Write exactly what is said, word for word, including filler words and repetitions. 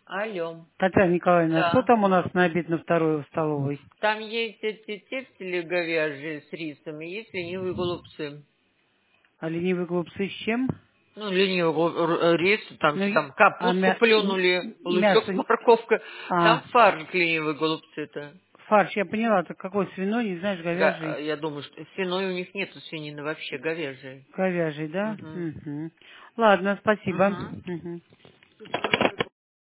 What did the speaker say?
Алло. Татьяна Николаевна, что Да. там у нас на обед на второй в столовой? Там есть эти тефтели говяжьи с рисом, и есть ленивые голубцы. А ленивые голубцы с чем? Ну, ленивый гол- р- рис, там, Ну, все и- там а капусту мя... м- плюнули, лучок с мясо... морковкой. Там А, фарш ленивые голубцы-то. фарш, я поняла, это какой свиной, не знаешь, Га- говяжий? Я думаю, что свиной у них нету свинины вообще, говяжьей. Говяжий, да? Угу. Угу. Ладно, спасибо. Угу. Мгм.